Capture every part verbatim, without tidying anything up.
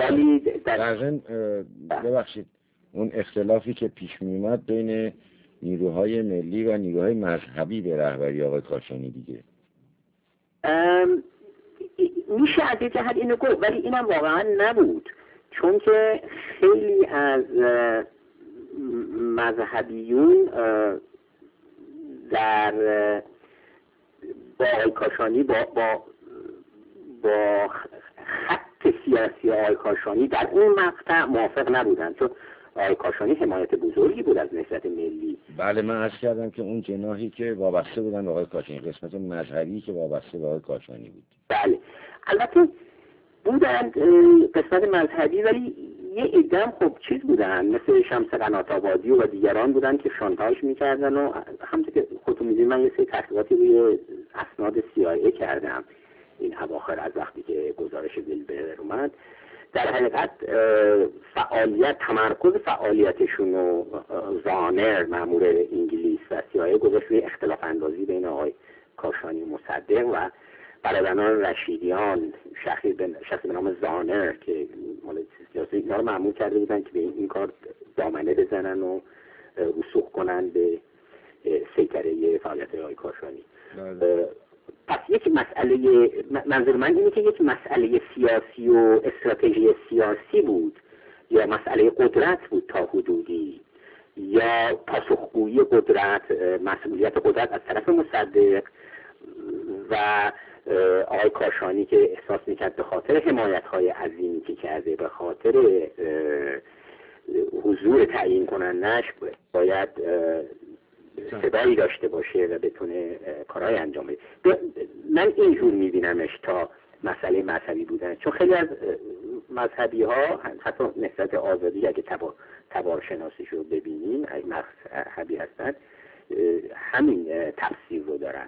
ولی در ببخشید اون اختلافی که پیش می اومد بین نیروهای ملی و نیروهای مذهبی به رهبری آقای کاشانی دیگه میشه از یه جهت اینو گفت، ولی اینم واقعا نبود، چون که خیلی از مذهبیون در با آقای کاشانی با با با خط سیاسی آقای کاشانی در اون مقطع موافق نبودن، چون آقای کاشانی حمایت بزرگی بود از نهضت ملی. بله من عرض کردم که اون جناحی که وابسته بودن به آقای کاشانی، قسمت مذهبی که وابسته به آقای کاشانی بود. بله البته بودن قسمت مذهبی، ولی یه عده‌ام خب چیز بودن مثل شمس قنات آبادی و دیگران بودن که شانتاژ میکردن و همونطور که خودتون میدونید من یه سری تحقیقاتی روی اسناد سی آی ای کردم این اواخر از وقتی که گزارش ویلبر اومد. در حقیقت فعالیت تمرکز فعالیتشون و زانر مأمور انگلیس و سی آی ای گذاشت روی اختلاف اندازی بین آقای کاشانی و مصدق و برادران رشیدیان، شخصی به شخصی به نام زانر که مال سیاسی اینا رو مأمور کرده بودن که به این کار دامنه بزنن و رسوخ کنن به سیطره فعالیت آقای کاشانی. پس یک مسئله، منظور من اینه که یک مسئله سیاسی و استراتژی سیاسی بود یا مسئله قدرت بود تا حدودی، یا پاسخگویی قدرت، مسئولیت قدرت از طرف مصدق و آقای کاشانی که احساس میکرد به خاطر حمایت‌های عظیمی که کرده، به خاطر حضور تعیین کنندش باید صدایی داشته باشه و بتونه کارهای انجام بده. من اینجور میبینمش تا مسئله مذهبی بودن، چون خیلی از مذهبی ها حتی نسبت آزادی اگه تبار تبارشناسیش رو ببینیم اگه مذهبی هستن همین تفسیر رو دارن.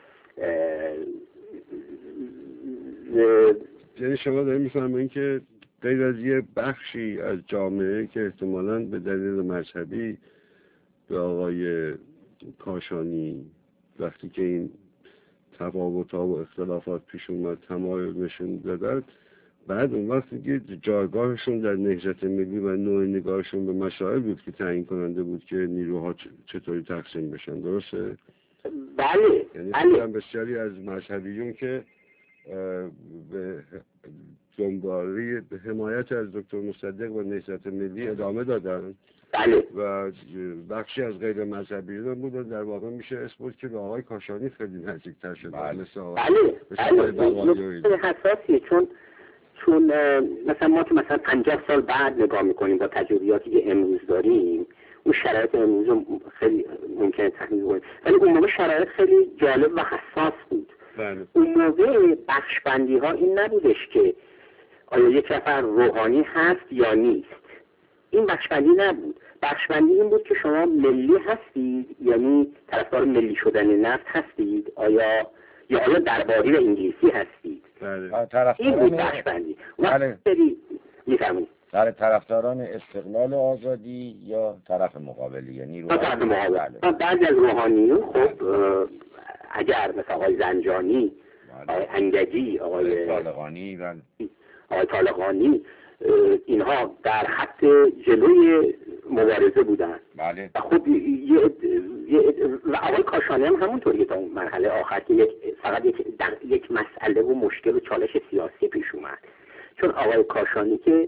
یعنی شما داریم میفهمین که غیر از یه بخشی از جامعه که احتمالاً به دلیل مذهبی به آقای کاشانی وقتی که این تفاوت‌ها و اختلافات پیش اومد تمایل نشون دادن، بعد اون وقتی که جایگاهشون در نهضت ملی و نوع نگاهشون به مسائل بود که تعیین کننده بود که نیروها چطوری تقسیم بشن. درسته؟ بله. یعنی بله. بسیاری از مذهبیون که به دنباله به حمایت از دکتر مصدق و نهضت ملی ادامه دادن. بله. و بخشی از غیر مذهبیون بودن، در واقع میشه اسم بود که به آقای کاشانی خیلی نزدیکتر شد. بله. مثل بله. بله. حساسیه، چون چون مثلا ما که مثلا پنجاه سال بعد نگاه میکنیم با تجربیاتی که امروز داریم، اون شرایط امروز رو خیلی ممکنه تحمیل کنیم، ولی اون موقع شرایط خیلی جالب و حساس بود. بله. اون موقع بخشبندی ها این نبودش که آیا یک نفر روحانی هست یا نیست، این بخشبندی نبود. بخشبندی این بود که شما ملی هستید، یعنی طرفدار ملی شدن نفت هستید، آیا یا آیا درباری و انگلیسی هستید. بله. این بود بخشبندی. بله. میفهمید؟ در طرفداران استقلال و آزادی یا طرف مقابلی، یعنی رو طرف مقابل. بعضی از روحانیون خب اگر مثلا آقای زنجانی، آقای انگجی، آقای طالقانی و آقای طالقانی اینها در خط جلوی مبارزه بودن. بله. و خب یه و آقای کاشانی هم همونطوری که تا اون مرحله آخر که یک فقط یک یک مسئله و مشکل و چالش سیاسی پیش اومد، چون آقای کاشانی که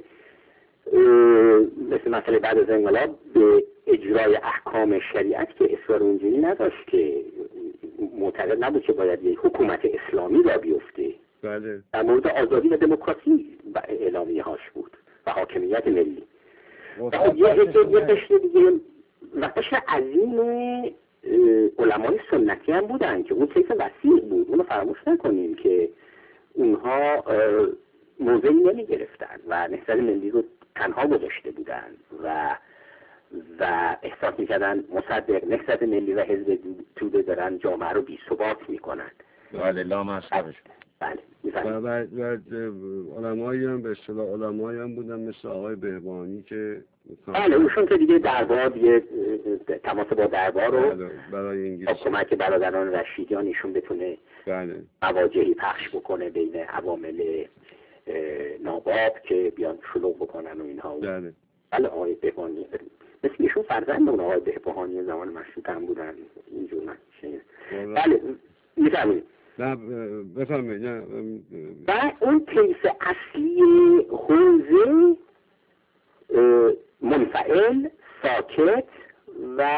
مثل مسئله بعد از انقلاب به اجرای احکام شریعت که اصرار اونجوری نداشت، که معتقد نبود که باید یک حکومت اسلامی را بیفته. بله. در مورد آزادی و دموکراسی اعلامیه هاش بود و حاکمیت ملی. و خب یه قشر دیگه و قشر عظیم علمای سنتی هم بودن که اون کیس وسیع بود، اونو فراموش نکنیم که اونها موضعی نمی گرفتن و نهضت ملی رو تنها گذاشته بودن و و احساس میکردن مصدق، نهضت ملی و حزب توده دارن جامعه رو بی ثبات میکنن. بله لام اصحابش. بله. و و علمایی هم به اصطلاح علمایی هم بودن مثل آقای بهبانی که بله اوشون که دیگه دربار دیگه تماس با دربار رو برای انگلیس کمک برادران رشیدیان ایشون بتونه بله مواجهی پخش بکنه بین عوامل ناباب که بیان شلوغ بکنن و اینها. بله بله آقای بهبانی مثل ایشون فرزند اون آقای بهبانی زمان مشروطه هم بودن اینجور نشه. بله میفهمید. نه بفرمایید. نه و اون کیس اصلی حوزه منفعل ساکت و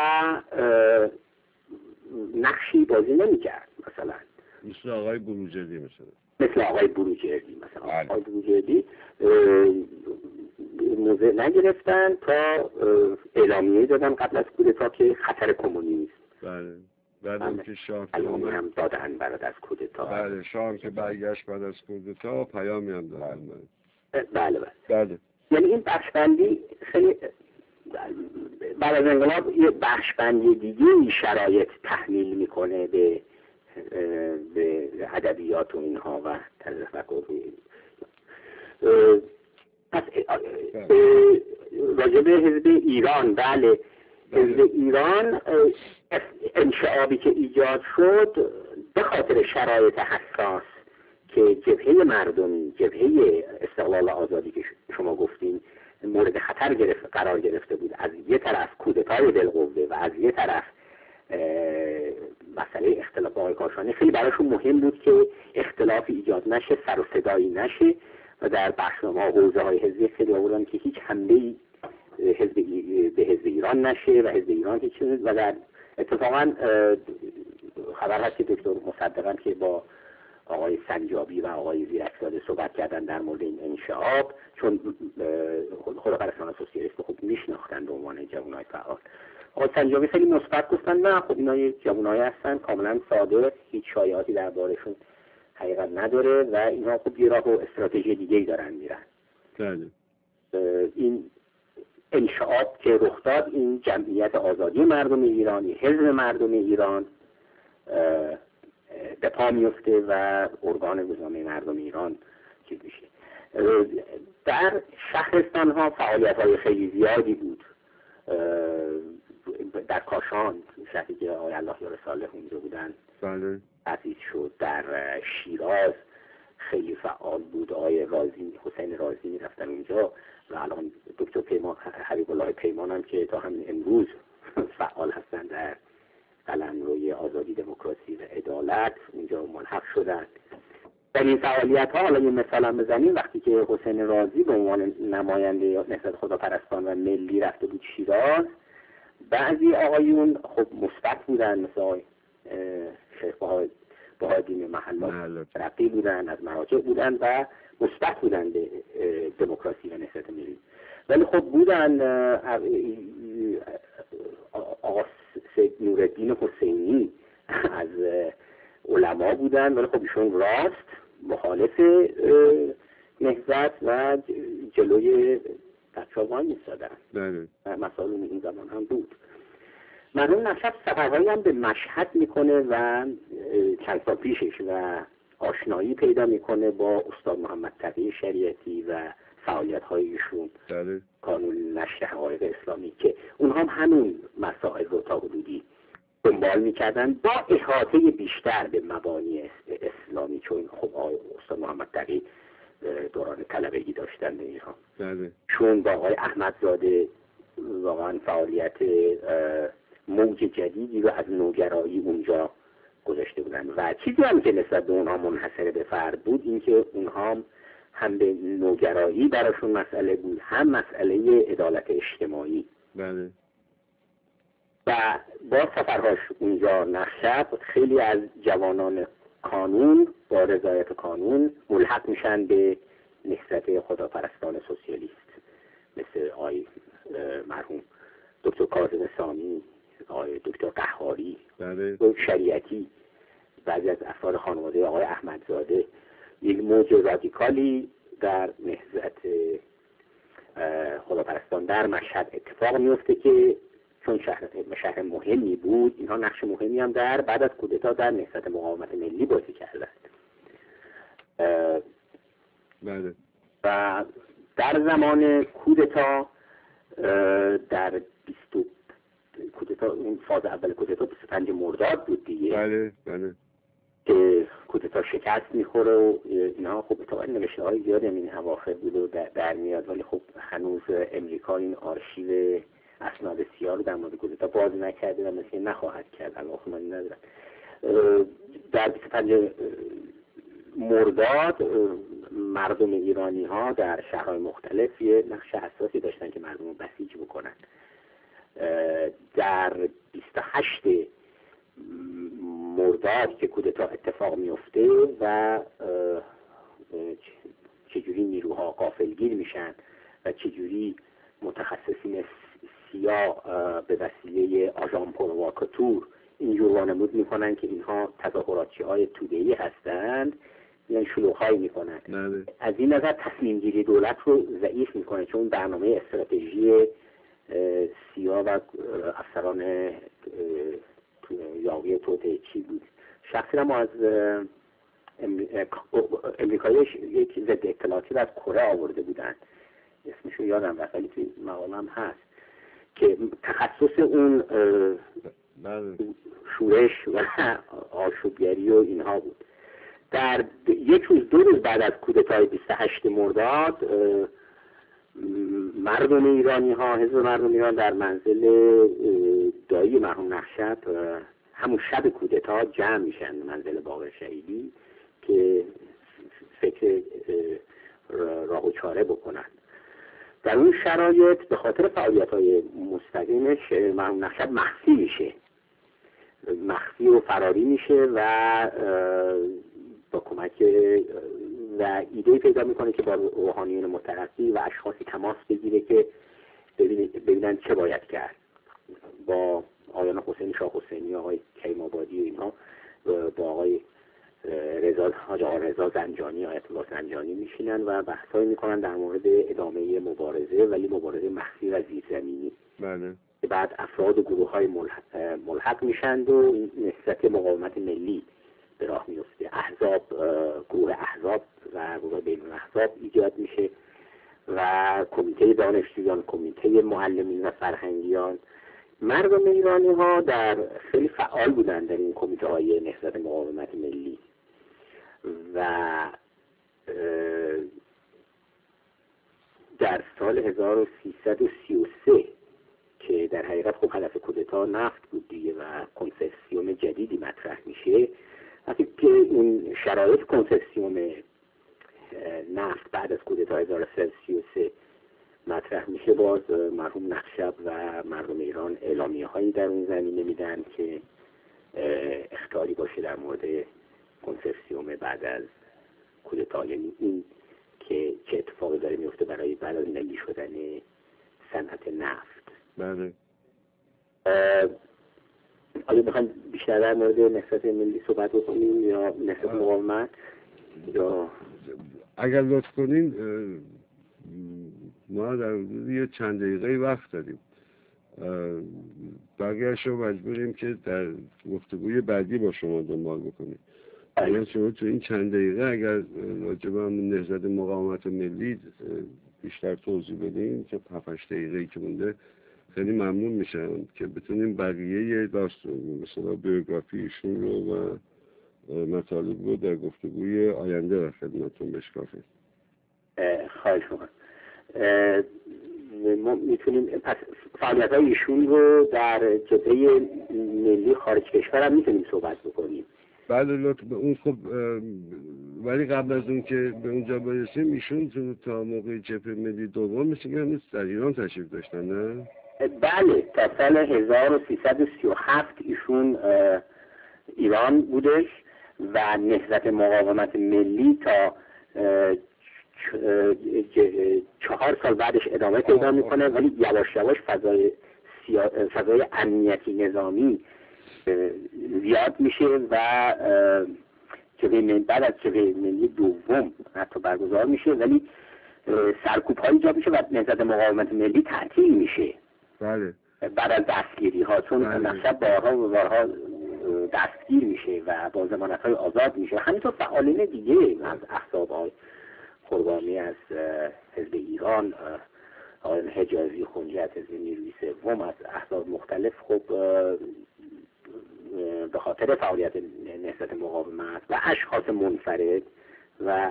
نقشی بازی نمی‌کرد، مثلا مثل آقای بروجردی مثلا مثل آقای بروجردی مثلا بله. آقای بروجردی موضع نگرفتن تا اعلامیه دادن قبل از کودتا که خطر کمونیست. بله بعد هم که شاه پیامی هم دادن بعد از کودتا. بله شاه که برگشت بعد از کودتا پیامی هم دادن. بله بله بله. یعنی این بخشبندی خیلی بعد از انقلاب یه بخشبندی دیگه شرایط تحمیل میکنه به به ادبیات و اینها و طرز تفکر. پس راجع به حزب ایران، بله حزب ایران انشعابی که ایجاد شد به خاطر شرایط حساس که جبهه مردمی، جبهه استقلال آزادی که شما گفتین مورد خطر گرفت قرار گرفته بود، از یه طرف کودتای بالقوه و از یه طرف مسئله اختلاف آقای کاشانی، خیلی براشون مهم بود که اختلافی ایجاد نشه، سر و صدایی نشه و در بخشنامه حوزه های حزبی خیلی آوردن که هیچ حمله‌ای حزب به حزب ایران نشه و حزب ایران هیچ چیز. و در اتفاقا خبر هست که دکتر مصدقان که با آقای سنجابی و آقای زیرکزاده صحبت کردن در مورد این انشعاب، چون خداپرستان سوسیالیست خوب میشناختن به عنوان جوانای فعال. آقای سنجابی خیلی مثبت گفتن نه خب اینا یه جوانایی هستن کاملا ساده، هیچ شایعاتی دربارشون حقیقت نداره و اینها خب یه راه و استراتژی دیگه‌ای دارن میرن. بله. این انشعاب که رخ داد، این جمعیت آزادی مردم ایران، حزب مردم ایران به پا میفته و ارگان نظامی مردم ایران چیز میشه. در شهرستان ها فعالیت های خیلی زیادی بود. در کاشان شهری که آقای الله یار صالح اونجا بودن بله تأسیس شد. در شیراز خیلی فعال بود، آقای رازی حسین رازی میرفتن اونجا و الان دکتر پیمان حبیب الله پیمان هم که تا همین امروز فعال هستن در قلمروی آزادی دموکراسی و عدالت اونجا ملحق شدن. در این فعالیت ها حالا یه مثال هم بزنیم، وقتی که حسین رازی به عنوان نماینده نهضت خداپرستان و ملی رفته بود شیراز، بعضی آقایون خب مثبت بودن، مثل آقای شیخ بهادین محلات رقی بودن، از مراجع بودن و مثبت بودن به دموکراسی و نهضت ملی. ولی خب بودن آقا سید نورالدین حسینی از علما بودن، ولی خب ایشون راست مخالف نهضت و جلوی تچاوان میستادن. مسائل این زمان هم بود. مرحوم نشب سفرهایی هم به مشهد میکنه و چند سال پیشش و آشنایی پیدا میکنه با استاد محمد تقی شریعتی و فعالیت هایشون، کانون نشر حقایق اسلامی، که اونها هم همون مسائل رو تا حدودی دنبال میکردن با احاطه بیشتر به مبانی اسلامی، چون خب استاد محمد تقی دوران طلبگی داشتن به اینها، چون با آقای احمدزاده واقعا فعالیت موج جدیدی رو از نوگرایی اونجا گذاشته بودن و چیزی هم که نسبت به اونها منحصر به فرد بود این که اونها هم به نوگرایی براشون مسئله بود، هم مسئله عدالت اجتماعی. بله. و با سفرهاش اونجا نقشب خیلی از جوانان کانون با رضایت کانون ملحق میشن به نهضت خداپرستان سوسیالیست، مثل آقای مرحوم دکتر کاظم سامی، آقای دکتر قهاری، دکتر شریعتی، بعضی از افراد خانواده آقای احمدزاده. یک موج رادیکالی در نهضت خداپرستان در مشهد اتفاق میفته که چون شهر شهر مهمی بود، اینها نقش مهمی هم در بعد از کودتا در نهضت مقاومت ملی بازی کردند. بله. و در زمان کودتا در بیست کودتا اون فاز اول کودتا بیست و پنج مرداد بود دیگه. بله بله. که کودتا شکست میخوره و اینا. خب اتفاقا نوشته های زیادی هم این اواخر بود و در, در میاد، ولی خب هنوز امریکا این آرشیو اسناد سیاه رو در مورد کودتا باز نکرده و مثل نخواهد کرد، البته من ندارم. در بیست و پنج مرداد مردم ایرانی ها در شهرهای مختلف یه نقش حساسی داشتن که مردم رو بسیج بکنن. در بیست و هشت مرداد که کودتا اتفاق میفته و چجوری نیروها غافلگیر میشن و چجوری متخصصین سیاه به وسیله آژان پروواکاتور اینجور وانمود میکنن که اینها تظاهراتچی های توده‌ای هستند، یعنی شلوغ‌هایی میکنن. از این نظر تصمیم گیری دولت رو ضعیف میکنه، چون برنامه استراتژی سیاه و افسران یاغی توطئه‌چی بود. شخصی ما از امریکایی یک ضد اطلاعاتی رو از کره آورده بودن، اسمشو یادم رفت ولی توی مقالم هست، که تخصص اون شورش و آشوبگری و اینها بود. در یک روز دو روز بعد از کودتای بیست و هشت مرداد مردم ایرانی ها، حزب مردم ایران در منزل دایی مرحوم نخشب همون شب کودتا جمع میشن، منزل باقر شهیدی، که فکر راه و چاره بکنن. در اون شرایط به خاطر فعالیت‌های مستقیمش مرحوم نخشب مخفی میشه، مخفی و فراری میشه و با کمک و ایده پیدا میکنه که با روحانیون مترقی و اشخاصی تماس بگیره که ببینن چه باید کرد. با آقایان حسین شاه حسینی، آقای کریم آبادی و اینها با آقای رضا حاج آقا رضا زنجانی، آیت الله زنجانی میشینن و بحثایی میکنن در مورد ادامه مبارزه، ولی مبارزه مخفی و زیرزمینی. بله. بعد افراد و گروه های ملحق میشن و نهضت مقاومت ملی به راه میفته. احزاب، گروه احزاب و گروه بین الاحزاب ایجاد میشه و کمیته دانشجویان، کمیته معلمین و فرهنگیان. مردم ایرانی ها در خیلی فعال بودن در این کمیته های نهضت مقاومت ملی و در سال هزار و سیصد و سی و سه که در حقیقت خب هدف کودتا نفت بود دیگه و کنسرسیوم جدیدی مطرح میشه، وقتی که این شرایط کنسرسیوم نفت بعد از کودتا هزار و سیصد و سی و سه مطرح میشه، باز مرحوم نخشب و مردم ایران اعلامیه هایی در اون زمینه میدن که اخطاری باشه در مورد کنسرسیوم بعد از کودتا، یعنی این که چه اتفاقی داره میفته برای بعد از ملی شدن صنعت نفت. بله. آیا بخوایم بیشتر در مورد نهضت ملی صحبت بکنیم یا نهضت مقاومت؟ یا اگر لطف کنین ما در حدود یه چند دقیقه وقت داریم، بقیه‌اش رو مجبوریم که در گفتگوی بعدی با شما دنبال بکنیم. اگر شما تو این چند دقیقه اگر راجع به همون نهضت مقاومت ملی بیشتر توضیح بدین که هفت هشت دقیقه‌ای که مونده خیلی ممنون میشم که بتونیم بقیه داستان مثلا بیوگرافی ایشون رو و مطالب رو در گفتگوی آینده و خدمتتون بشکافیم. خواهش می‌کنم. ما میتونیم پس فعالیت‌های ایشون رو در جبهه ملی خارج کشور هم میتونیم صحبت بکنیم. بله لطف به اون خب، ولی قبل از اون که به اونجا برسیم ایشون تو تا موقع جبهه ملی دوم مثل که هنوز در ایران تشریف داشتن، نه؟ بله، تا سال هزار و سیصد و سی و هفت ایشون ایران بودش و نهضت مقاومت ملی تا چهار سال بعدش ادامه پیدا میکنه، ولی یواش یواش فضای سیا... فضای امنیتی نظامی زیاد میشه و جبهه بعد از جبهه ملی دوم حتی برگزار میشه، ولی سرکوب ها ایجاد میشه و نهضت مقاومت ملی تعطیل میشه. بله. بعد از دستگیری ها، چون نخشب بارها و بارها دستگیر میشه و با ضمانت های آزاد میشه. همینطور فعالین دیگه از احزاب های قربانی از حزب ایران، آقایان حجازی، خنجت، حزب نیروی سوم، از احزاب مختلف خب به خاطر فعالیت نهضت مقاومت و اشخاص منفرد و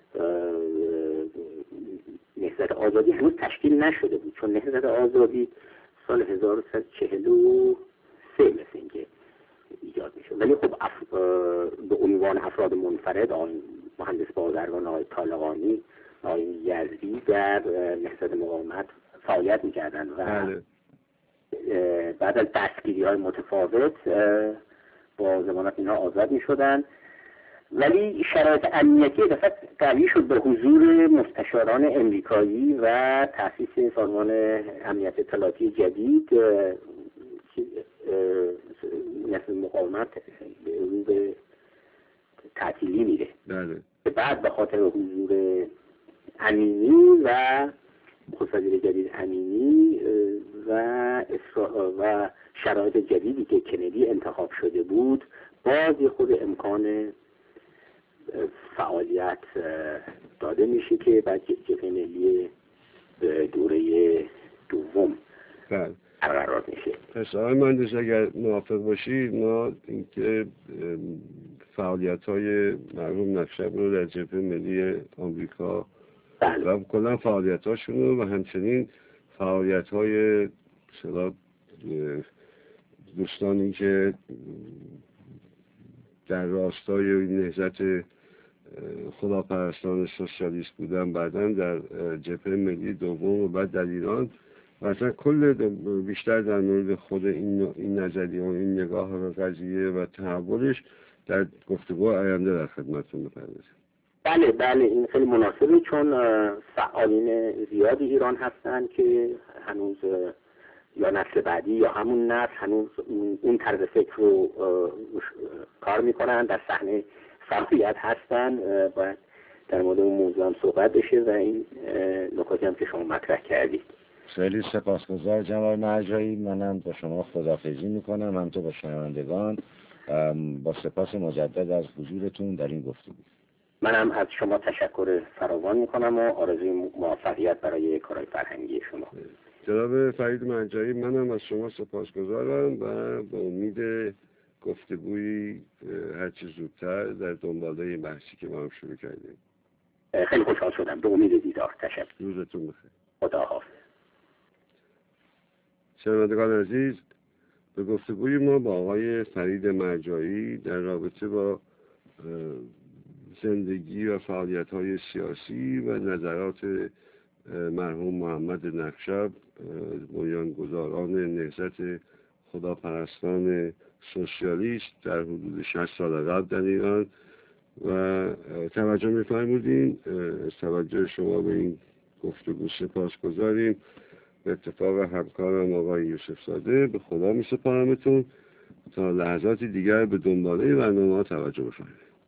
نهضت آزادی هنوز تشکیل نشده بود، چون نهضت آزادی سال هزار و سیصد و چهل و سه مثل اینکه ایجاد میشه، ولی خب اف... به عنوان افراد منفرد آقای مهندس بازرگان، آقای طالقانی، آقای یزدی در نهضت مقاومت فعالیت میکردن و بله. بعد از دستگیری های متفاوت با ضمانت اینها آزاد میشدن، ولی شرایط امنیتی دفعه قوی شد به حضور مستشاران امریکایی و تأسیس سازمان امنیت اطلاعاتی جدید. نهضت مقاومت رو به تعطیلی میره. بله. بعد به خاطر حضور امینی و خصوصی جدید امینی و اسرا... و شرایط جدیدی که کندی انتخاب شده بود، باز خود امکان فعالیت داده میشه که بعد جبهه ملی دوره دوم قرار میشه. پس آقای مهندس اگر موافق باشید ما اینکه فعالیت های مرحوم نقشب رو در جبهه ملی آمریکا بله. و کلا فعالیت هاشون و همچنین فعالیت های دوستانی که در راستای نهضت خداپرستان سوسیالیست بودن بعداً در جبهه ملی دوم و بعد در ایران و اصلا کل بیشتر در مورد خود این این نظریه و این نگاه و قضیه و تحولش در گفتگو آینده در خدمتتون بپردازیم. بله بله این خیلی مناسبه، چون فعالین زیادی ایران هستن که هنوز یا نسل بعدی یا همون نسل هنوز اون طرز فکر رو کار میکنن، در صحنه فعالیت هستن و در مورد اون موضوع هم صحبت بشه و این نکاتی هم که شما مطرح کردید. خیلی سپاسگزار جناب مرجایی. منم با شما خداحافظی میکنم، همینطور با شنوندگان، با سپاس مجدد از حضورتون در این گفتگو. منم از شما تشکر فراوان میکنم و آرزوی موفقیت برای کارهای فرهنگی شما. جناب فرید مرجایی، منم از شما سپاسگزارم و به امید گفتگویی هرچی زودتر در دنباله این بحثی که ما هم شروع کردیم. خیلی خوشحال شدم. به امید دیدار. تشکر. روزتون بخیر. خدا حافظ. شنوندگان عزیز، به گفتگوی ما با آقای فرید مرجایی در رابطه با زندگی و فعالیت‌های سیاسی و نظرات مرحوم محمد نقشب، بنیانگذاران نهضت خداپرستان سوسیالیست در حدود شصت سال قبل در ایران و توجه می‌فرمودین. از توجه شما به این گفتگو سپاسگزاریم. به اتفاق همکارم آقای یوسف زاده به خدا می‌سپارمتون تا لحظاتی دیگر به دنباله برنامه‌ها توجه بفرمایید.